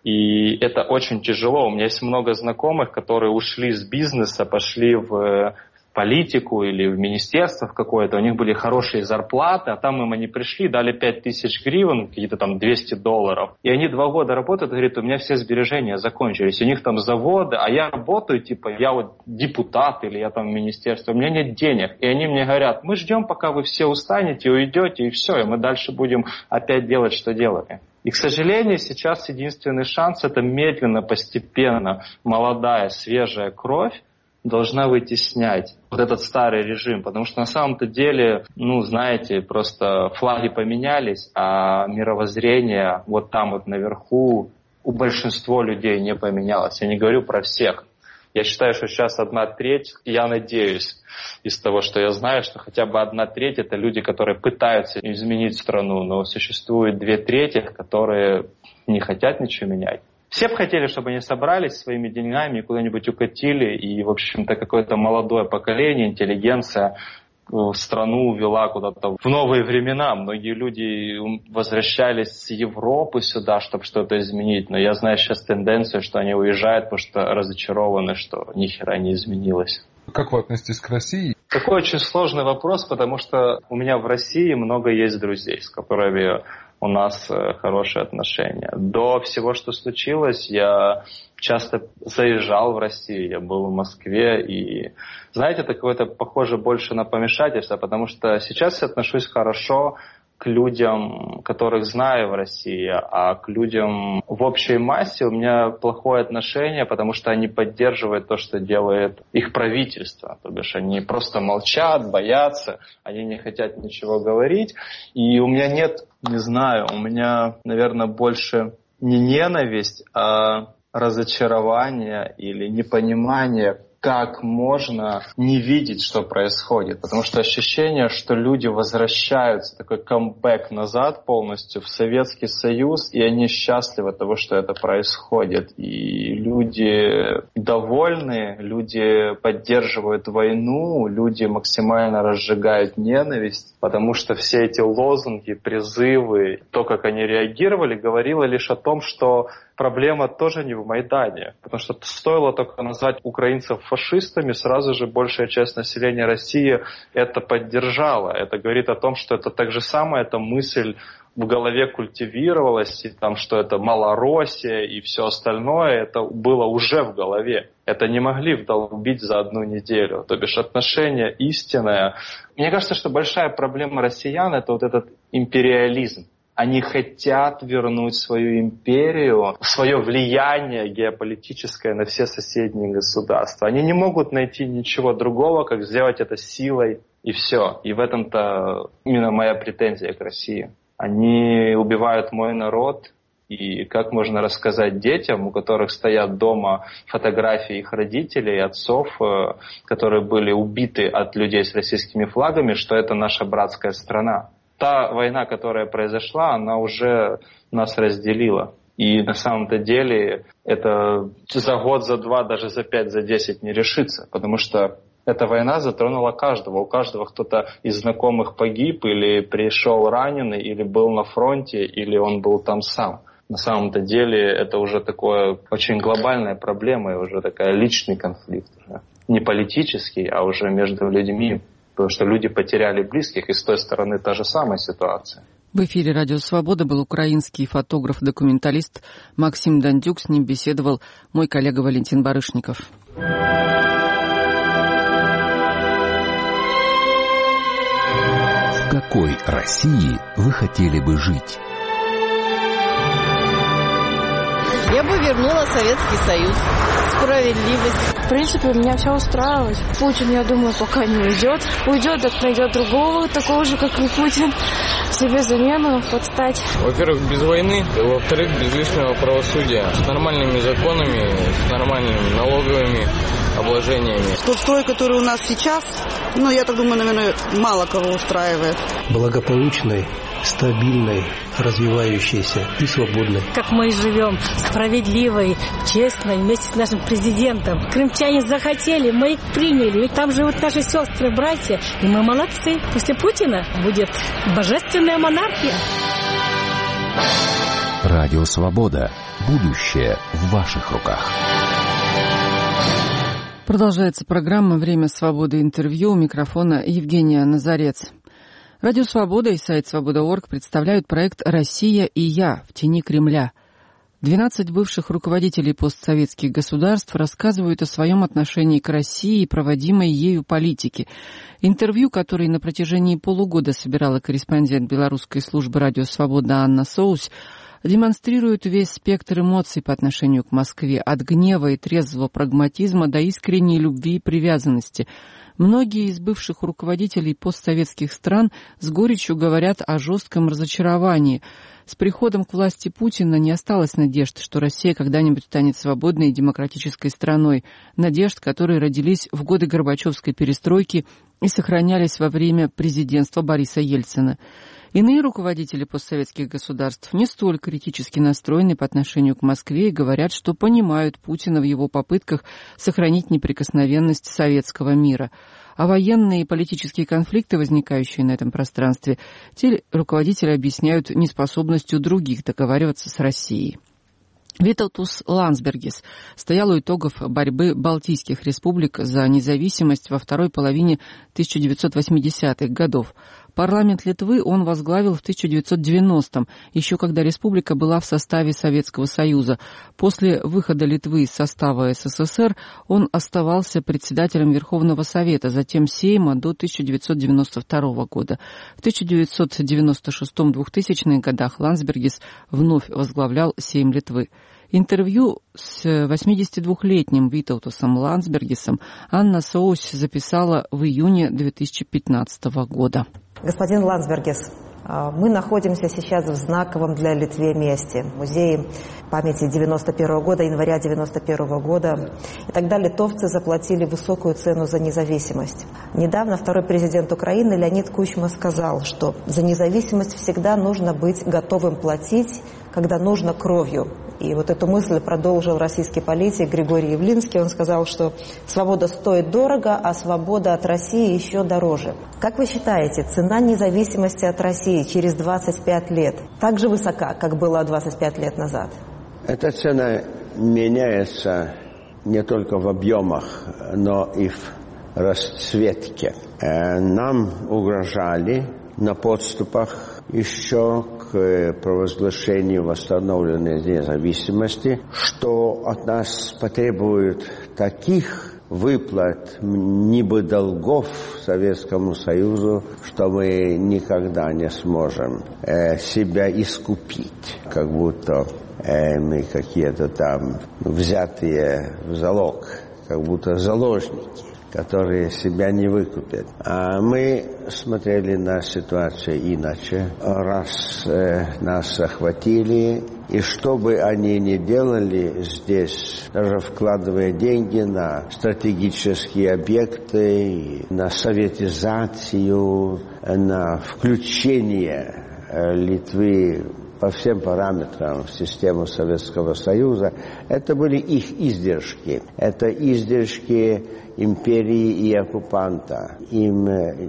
И это очень тяжело. У меня есть много знакомых, которые ушли из бизнеса, пошли в политику или в министерство в какое-то. У них были хорошие зарплаты, а там им они пришли, дали пять тысяч гривен, какие-то там двести долларов. И они два года работают, и говорят, у меня все сбережения закончились. У них там заводы, а я работаю, типа, я вот депутат или я там в министерстве, у меня нет денег. И они мне говорят, мы ждем, пока вы все устанете, уйдете, и все, и мы дальше будем опять делать, что делали. И, к сожалению, сейчас единственный шанс – это медленно, постепенно молодая, свежая кровь должна вытеснять вот этот старый режим. Потому что на самом-то деле, ну, знаете, просто флаги поменялись, а мировоззрение вот там вот наверху у большинства людей не поменялось. Я не говорю про всех. Я считаю, что сейчас одна треть, я надеюсь, из того, что я знаю, что хотя бы одна треть – это люди, которые пытаются изменить страну, но существует две трети, которые не хотят ничего менять. Все бы хотели, чтобы они собрались своими деньгами и куда-нибудь укатили, и, в общем-то, какое-то молодое поколение, интеллигенция страну увела куда-то в новые времена. Многие люди возвращались с Европы сюда, чтобы что-то изменить, но я знаю сейчас тенденцию, что они уезжают, потому что разочарованы, что ни хера не изменилось. Как вы относитесь к России? Такой очень сложный вопрос, потому что у меня в России много есть друзей, с которыми у нас хорошие отношения. До всего, что случилось, я часто заезжал в Россию, я был в Москве, и, знаете, это какое-то похоже больше на помешательство, потому что сейчас я отношусь хорошо к людям, которых знаю в России, а к людям в общей массе у меня плохое отношение, потому что они поддерживают то, что делает их правительство. То бишь они просто молчат, боятся, они не хотят ничего говорить. И у меня нет, не знаю, у меня, наверное, больше не ненависть, а разочарование или непонимание, как можно не видеть, что происходит. Потому что ощущение, что люди возвращаются, такой камбэк назад полностью в Советский Союз, и они счастливы от того, что это происходит. И люди довольны, люди поддерживают войну, люди максимально разжигают ненависть, потому что все эти лозунги, призывы, то, как они реагировали, говорило лишь о том, что проблема тоже не в Майдане. Потому что стоило только назвать украинцев фашистами, сразу же большая часть населения России это поддержала. Это говорит о том, что это так же самое, эта мысль в голове культивировалась, и там, что это Малороссия и все остальное, это было уже в голове. Это не могли вдолбить за одну неделю. То бишь отношение истинное. Мне кажется, что большая проблема россиян – это вот этот империализм. Они хотят вернуть свою империю, свое влияние геополитическое на все соседние государства. Они не могут найти ничего другого, как сделать это силой, и все. И в этом-то именно моя претензия к России. Они убивают мой народ, и как можно рассказать детям, у которых стоят дома фотографии их родителей, отцов, которые были убиты от людей с российскими флагами, что это наша братская страна. Та война, которая произошла, она уже нас разделила. И на самом-то деле это за год, за два, даже за пять, за десять не решится. Потому что эта война затронула каждого. У каждого кто-то из знакомых погиб, или пришел раненый, или был на фронте, или он был там сам. На самом-то деле это уже такое очень глобальная проблема, и уже такая личный конфликт. Уже. Не политический, а уже между людьми. Потому что люди потеряли близких, и с той стороны та же самая ситуация. В эфире «Радио Свобода» был украинский фотограф-документалист Максим Дандюк. С ним беседовал мой коллега Валентин Барышников. В какой России вы хотели бы жить? Я бы вернула Советский Союз. Справедливость. В принципе, меня все устраивает. Путин, я думаю, пока не уйдет. Уйдет, так найдет другого, такого же, как и Путин. Себе замену подстать. Во-первых, без войны. Во-вторых, без лишнего правосудия. С нормальными законами, с нормальными налоговыми обложениями. Тот строй, который у нас сейчас, ну, я так думаю, наверное, мало кого устраивает. Благополучной стабильной, развивающейся и свободной. Как мы живем, справедливой, честной, вместе с нашим президентом. Крымчане захотели, мы их приняли. Ведь там живут наши сестры, братья, и мы молодцы. После Путина будет божественная монархия. Радио «Свобода». Будущее в ваших руках. Продолжается программа «Время свободы. Интервью». У микрофона Евгения Назарец. Радио «Свобода» и сайт свобода точка орг представляют проект «Россия и я. В тени Кремля». двенадцать бывших руководителей постсоветских государств рассказывают о своем отношении к России и проводимой ею политике. Интервью, которые на протяжении полугода собирала корреспондент белорусской службы «Радио Свобода» Анна Соус, демонстрируют весь спектр эмоций по отношению к Москве, от гнева и трезвого прагматизма до искренней любви и привязанности. Многие из бывших руководителей постсоветских стран с горечью говорят о жестком разочаровании. С приходом к власти Путина не осталось надежд, что Россия когда-нибудь станет свободной и демократической страной. Надежд, которые родились в годы Горбачевской перестройки и сохранялись во время президентства Бориса Ельцина. Иные руководители постсоветских государств не столь критически настроены по отношению к Москве и говорят, что понимают Путина в его попытках сохранить неприкосновенность советского мира. А военные и политические конфликты, возникающие на этом пространстве, те руководители объясняют неспособностью других договариваться с Россией. Витаутус Ландсбергис стоял у итогов борьбы Балтийских республик за независимость во второй половине тысяча девятьсот восьмидесятых годов. Парламент Литвы он возглавил в тысяча девятьсот девяностом, еще когда республика была в составе Советского Союза. После выхода Литвы из состава СССР он оставался председателем Верховного Совета, затем Сейма до тысяча девятьсот девяносто второго года. В тысяча девятьсот девяносто шестом — двухтысячных годах Ландсбергис вновь возглавлял Сейм Литвы. Интервью с восьмидесятидвухлетним Витаутусом Ландсбергисом Анна Соус записала в июне две тысячи пятнадцатого года. Господин Ландсбергис, мы находимся сейчас в знаковом для Литвы месте. В музее памяти девяносто первого года, января девяносто первого года. И тогда литовцы заплатили высокую цену за независимость. Недавно второй президент Украины Леонид Кучма сказал, что за независимость всегда нужно быть готовым платить, когда нужно кровью. И вот эту мысль продолжил российский политик Григорий Явлинский. Он сказал, что свобода стоит дорого, а свобода от России еще дороже. Как вы считаете, цена независимости от России через двадцать пять лет так же высока, как была двадцать пять лет назад? Эта цена меняется не только в объемах, но и в расцветке. Нам угрожали на подступах еще к провозглашению восстановленной независимости, что от нас потребуют таких выплат, небо долгов Советскому Союзу, что мы никогда не сможем э, себя искупить, как будто э, мы какие-то там взятые в залог, как будто заложники, которые себя не выкупят. А мы смотрели на ситуацию иначе. Раз э, нас захватили, и что бы они ни делали здесь, даже вкладывая деньги на стратегические объекты, на советизацию, на включение э, Литвы по всем параметрам в систему Советского Союза, это были их издержки. Это издержки империи и оккупанта. Им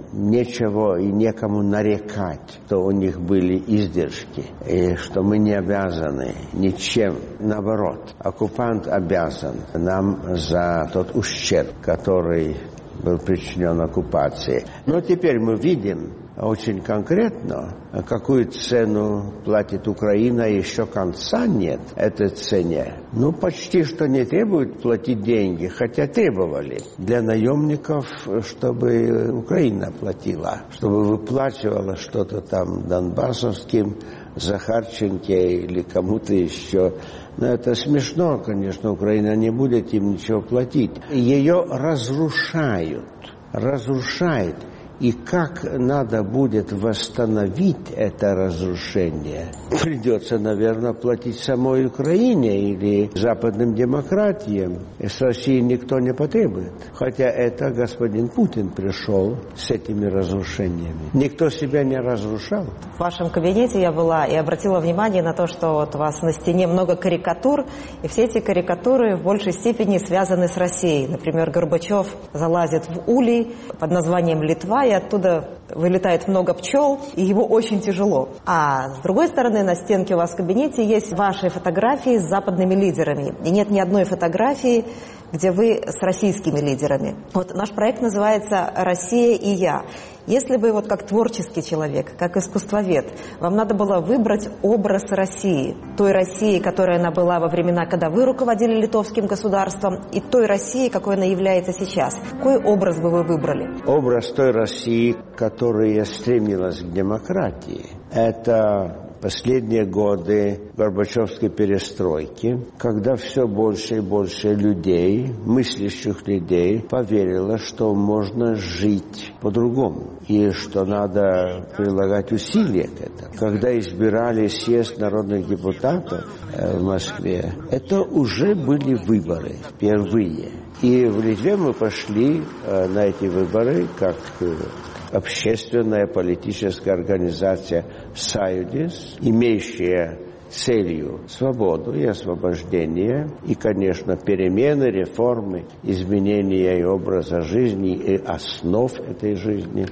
нечего и некому нарекать, что у них были издержки, и что мы не обязаны ничем. Наоборот, оккупант обязан нам за тот ущерб, который был причинен оккупацией. Но теперь мы видим очень конкретно, какую цену платит Украина, еще конца нет этой цене. Ну, почти что не требуют платить деньги, хотя требовали для наемников, чтобы Украина платила, чтобы выплачивала что-то там донбассовским, Захарченке или кому-то еще. Но это смешно, конечно, Украина не будет им ничего платить. Ее разрушают, разрушают И как надо будет восстановить это разрушение, придется, наверное, платить самой Украине или западным демократиям. И с России никто не потребует. Хотя это господин Путин пришел с этими разрушениями. Никто себя не разрушал. В вашем кабинете я была и обратила внимание на то, что вот у вас на стене много карикатур, и все эти карикатуры в большей степени связаны с Россией. Например, Горбачев залазит в улей под названием Литва, и оттуда вылетает много пчел, и его очень тяжело. А с другой стороны, на стенке у вас в кабинете есть ваши фотографии с западными лидерами. И нет ни одной фотографии, где вы с российскими лидерами. Вот наш проект называется «Россия и я». Если бы вот как творческий человек, как искусствовед, вам надо было выбрать образ России, той России, которая она была во времена, когда вы руководили литовским государством, и той России, какой она является сейчас, какой образ бы вы выбрали? Образ той России, которая стремилась к демократии. Это последние годы Горбачевской перестройки, когда все больше и больше людей, мыслящих людей, поверило, что можно жить по-другому и что надо прилагать усилия к этому. Когда избирали съезд народных депутатов в Москве, это уже были выборы впервые. И в Литве мы пошли на эти выборы как общественная политическая организация «Союз», имеющая целью свободу и освобождение, и, конечно, перемены, реформы, изменения и образа жизни, и основ этой жизни.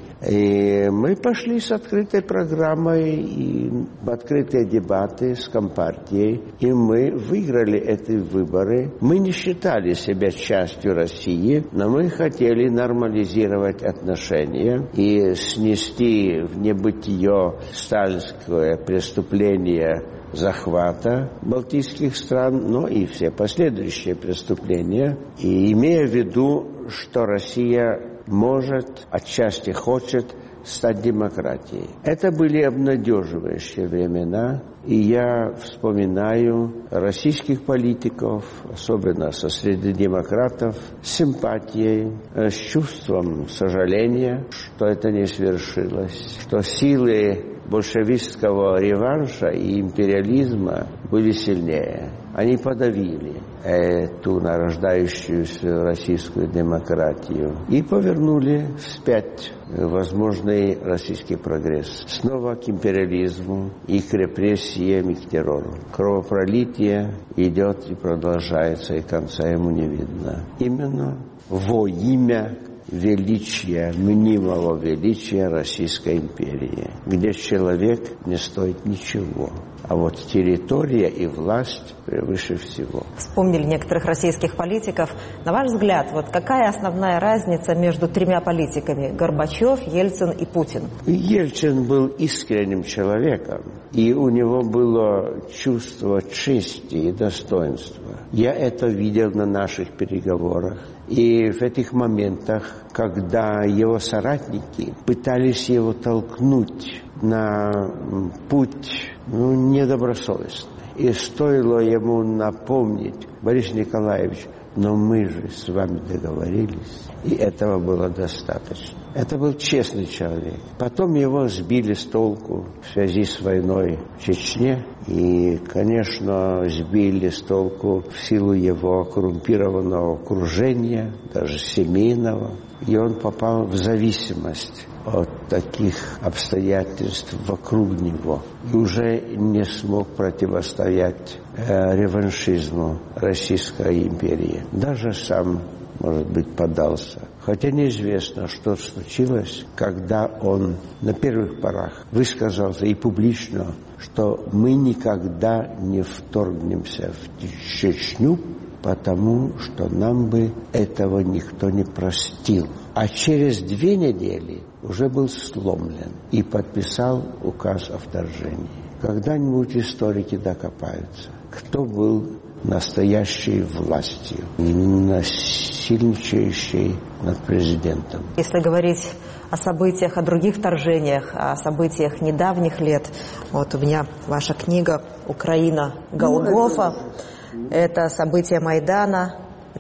И мы пошли с открытой программой и в открытые дебаты с Компартией, и мы выиграли эти выборы. Мы не считали себя частью России, но мы хотели нормализировать отношения и снести в небытие сталинское преступление захвата балтийских стран, но и все последующие преступления, и имея в виду, что Россия может, отчасти хочет стать демократией. Это были обнадеживающие времена, и я вспоминаю российских политиков, особенно со среды демократов, с симпатией, с чувством сожаления, что это не свершилось, что силы большевистского реванша и империализма были сильнее. Они подавили эту нарождающуюся российскую демократию и повернули вспять возможный российский прогресс. Снова к империализму и к репрессиям и к террору. Кровопролитие идет и продолжается, и конца ему не видно. Именно во имя величия, мнимого величия Российской империи, где человек не стоит ничего, а вот территория и власть превыше всего. Вспомнили некоторых российских политиков. На ваш взгляд, вот какая основная разница между тремя политиками – Горбачев, Ельцин и Путин? Ельцин был искренним человеком, и у него было чувство чести и достоинства. Я это видел на наших переговорах. И в этих моментах, когда его соратники пытались его толкнуть на путь ну, недобросовестный, и стоило ему напомнить: Борис Николаевич, но мы же с вами договорились, и этого было достаточно. Это был честный человек. Потом его сбили с толку в связи с войной в Чечне. И, конечно, сбили с толку в силу его коррумпированного окружения, даже семейного. И он попал в зависимость от таких обстоятельств вокруг него. И уже не смог противостоять э, реваншизму Российской империи. Даже сам, может быть, поддался. Хотя неизвестно, что случилось, когда он на первых порах высказался и публично, что мы никогда не вторгнемся в Чечню, потому что нам бы этого никто не простил. А через две недели уже был сломлен и подписал указ о вторжении. Когда-нибудь историки докопаются, кто был настоящей властью, насильничающей над президентом. Если говорить о событиях, о других вторжениях, о событиях недавних лет, вот у меня ваша книга «Украина. Голгофа». Это события Майдана,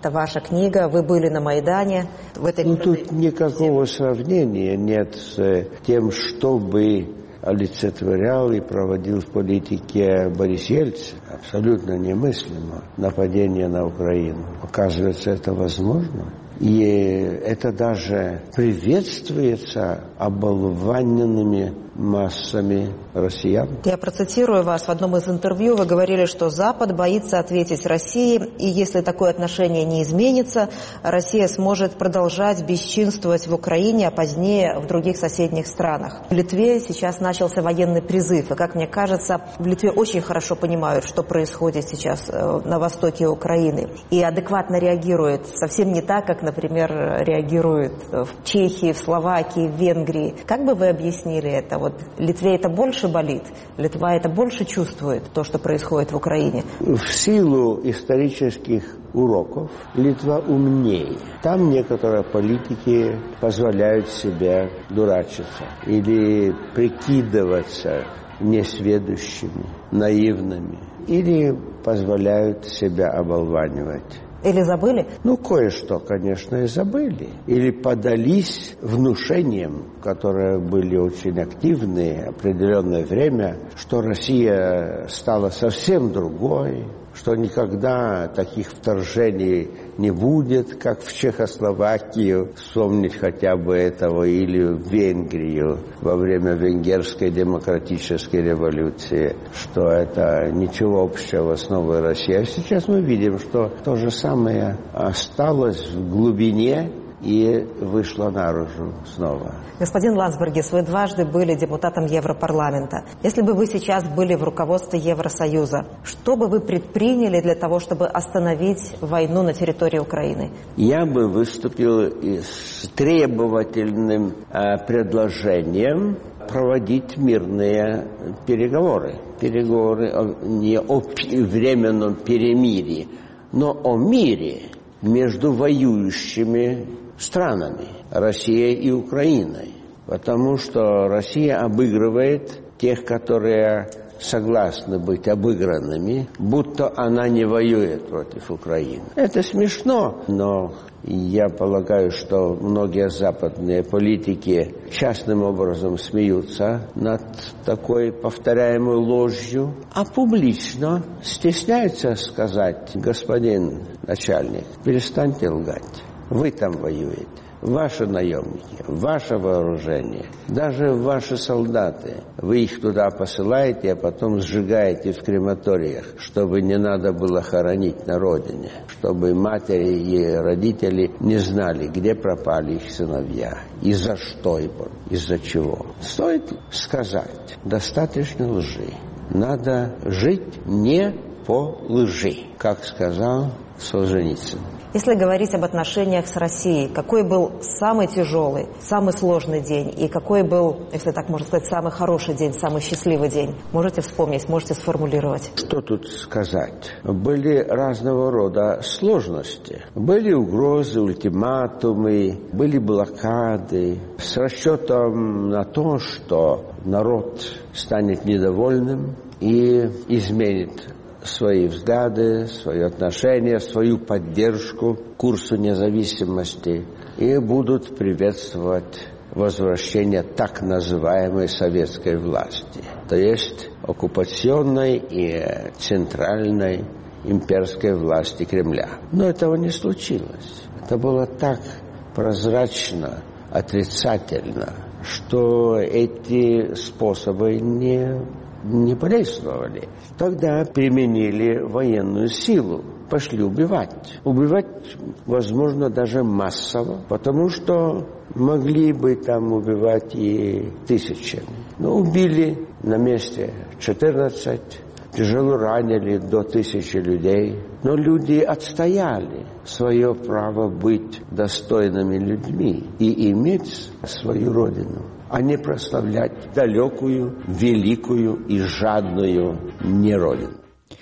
Это ваша книга, вы были на Майдане. В этой... Ну, тут никакого сравнения нет с тем, что бы олицетворял и проводил в политике Борис Ельцин. Абсолютно немыслимо нападение на Украину. Оказывается, это возможно. И это даже приветствуется оболваненными массами россиян. Я процитирую вас. В одном из интервью вы говорили, что Запад боится ответить России, и если такое отношение не изменится, Россия сможет продолжать бесчинствовать в Украине, а позднее в других соседних странах. В Литве сейчас начался военный призыв, и, как мне кажется, в Литве очень хорошо понимают, что происходит сейчас на востоке Украины, и адекватно реагируют. Совсем не так, как, например, реагируют в Чехии, в Словакии, в Венгрии. Как бы вы объяснили это? Вот Литве это больше болит, Литва это больше чувствует, то, что происходит в Украине? В силу исторических уроков Литва умнее. Там некоторые политики позволяют себе дурачиться или прикидываться несведущими, наивными, или позволяют себя оболванивать. Или забыли? Ну, кое-что, конечно, и забыли. Или подались внушениям, которые были очень активны определенное время, что Россия стала совсем другой, что никогда таких вторжений не будет, как в Чехословакию, вспомнить хотя бы этого, или в Венгрию во время Венгерской демократической революции, что это ничего общего с новой Россией. А сейчас мы видим, что то же самое осталось в глубине и вышло наружу снова. Господин Лансбергис, вы дважды были депутатом Европарламента. Если бы вы сейчас были в руководстве Евросоюза, что бы вы предприняли для того, чтобы остановить войну на территории Украины? Я бы выступил с требовательным э, предложением проводить мирные переговоры. Переговоры о, не о временном перемирии, но о мире между воюющими странами, Россией и Украиной. Потому что Россия обыгрывает тех, которые согласны быть обыгранными, будто она не воюет против Украины. Это смешно, но я полагаю, что многие западные политики частным образом смеются над такой повторяемой ложью, а публично стесняются сказать: господин начальник, перестаньте лгать. Вы там воюете, ваши наемники, ваше вооружение, даже ваши солдаты. Вы их туда посылаете, а потом сжигаете в крематориях, чтобы не надо было хоронить на родине, чтобы матери и родители не знали, где пропали их сыновья, и за что, из-за чего. Стоит сказать, достаточно лжи. Надо жить не по лжи, как сказал Солженицын. Если говорить об отношениях с Россией, какой был самый тяжелый, самый сложный день, и какой был, если так можно сказать, самый хороший день, самый счастливый день? Можете вспомнить, можете сформулировать? Что тут сказать? Были разного рода сложности. Были угрозы, ультиматумы, были блокады с расчетом на то, что народ станет недовольным и изменит свои взгляды, свои отношения, свою поддержку курсу независимости и будут приветствовать возвращение так называемой советской власти, то есть оккупационной и центральной имперской власти Кремля. Но этого не случилось. Это было так прозрачно, отрицательно, что эти способы не не подействовали. Тогда применили военную силу, пошли убивать. Убивать, возможно, даже массово, потому что могли бы там убивать и тысячами. Но убили на месте четырнадцать, тяжело ранили до тысячи людей. Но люди отстояли свое право быть достойными людьми и иметь свою родину, а не прославлять далекую, великую и жадную неродину.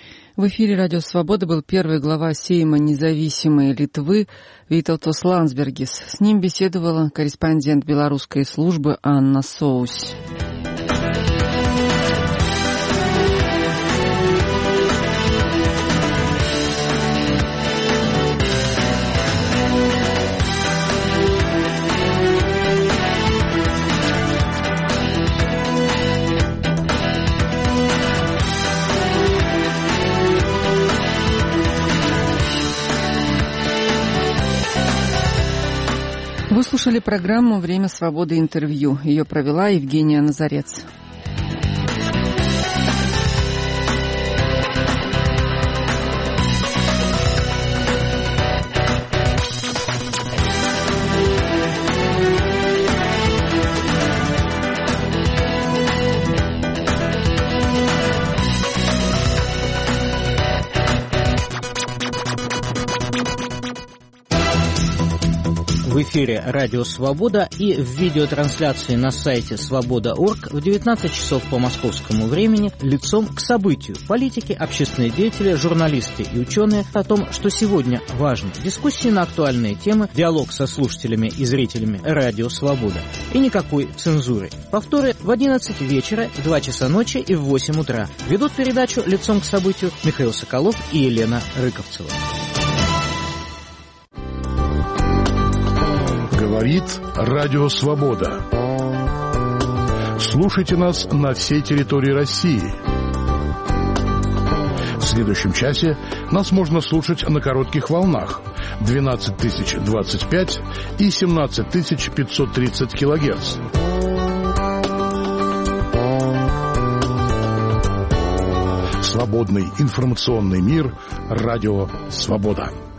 В эфире «Радио Свобода» был первый глава Сейма независимой Литвы Витаутас Лансбергис. С ним беседовала корреспондент белорусской службы Анна Соусь. Вы слушали программу «Время свободы. Интервью». Ее провела Евгения Назарец. В эфире «Радио Свобода» и в видеотрансляции на сайте свобода точка орг в девятнадцать часов по московскому времени лицом к событию. Политики, общественные деятели, журналисты и ученые о том, что сегодня важно. Дискуссии на актуальные темы, диалог со слушателями и зрителями «Радио Свобода». И никакой цензуры. Повторы в одиннадцать вечера, в два часа ночи и в восемь утра. Ведут передачу лицом к событию Михаил Соколов и Елена Рыковцева. Говорит Радио Свобода. Слушайте нас на всей территории России. В следующем часе нас можно слушать на коротких волнах двенадцать тысяч двадцать пять и семнадцать тысяч пятьсот тридцать килогерц. Свободный информационный мир. Радио Свобода.